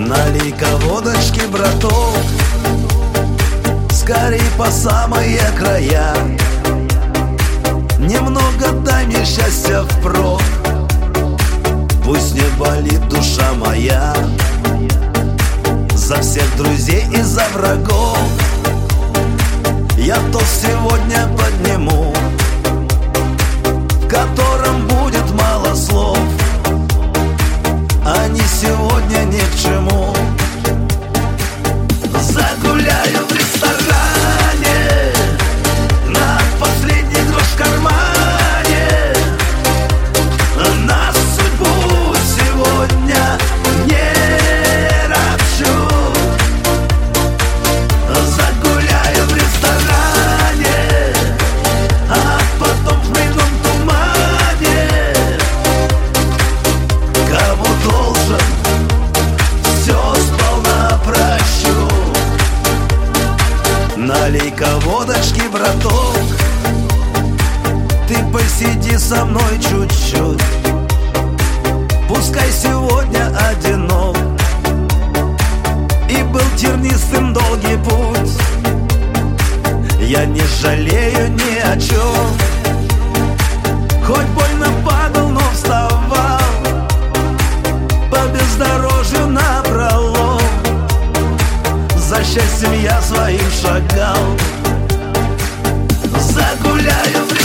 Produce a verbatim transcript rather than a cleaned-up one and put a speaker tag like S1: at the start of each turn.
S1: Налей-ка водочки, браток, скорей по самые края. Немного дай мне счастья впрок, пусть не болит душа моя. За всех друзей и за врагов я тост сегодня подниму, в котором будет мало слов. Они сегодня ни к чему. Загуляю в ресторане, на последний грош в кармане. На судьбу сегодня не ропщу. Загуляю в ресторане, а потом в мыльном тумане. Кого должен, все сполна прощу. Налей-ка водочки, браток, ты посиди со мной чуть-чуть. Пускай сегодня одинок, и был тернистым долгий путь. Я не жалею ни о чем, хоть больно падал, но вставал по бездорожью напролом. За счастьем я своим шагал. Загуляю в